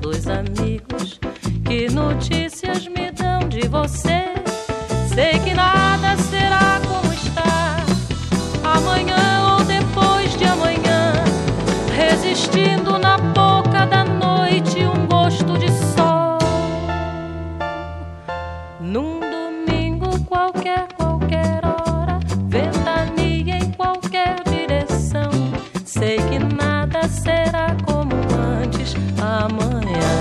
dois amigos. Que notícias me dão de você? Sei que nada será como está. Amanhã ou depois de amanhã, resistindo na boca da noite um gosto de sol. Num domingo qualquer hora, ventania em qualquer direção. Sei que nada será como antes amanhã.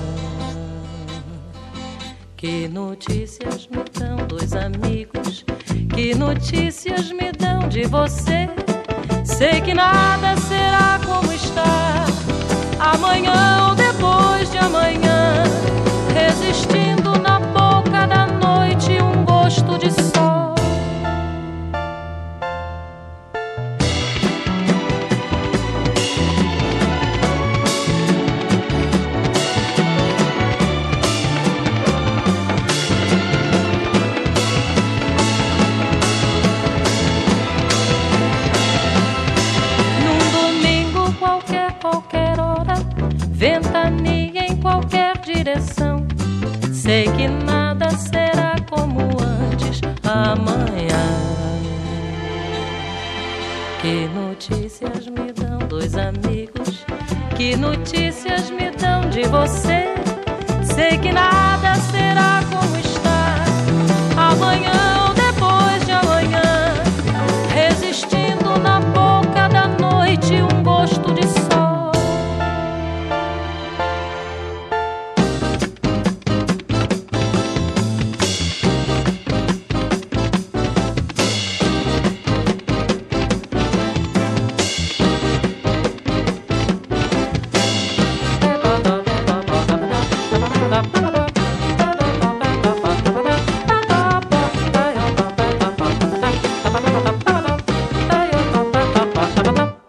Que notícias me dão dois amigos? Que notícias me dão de você? Sei que nada será como está. Amanhã ou depois de amanhã, resistindo na boca da noite um gosto de sol. Qualquer hora, ventania em qualquer direção. Sei que nada será como antes amanhã. Que notícias me dão dois amigos? Que notícias me dão de você? Sei que nada será como está. Amanhã ou depois de amanhã, resistindo na boca da noite um gosto de sol. Ba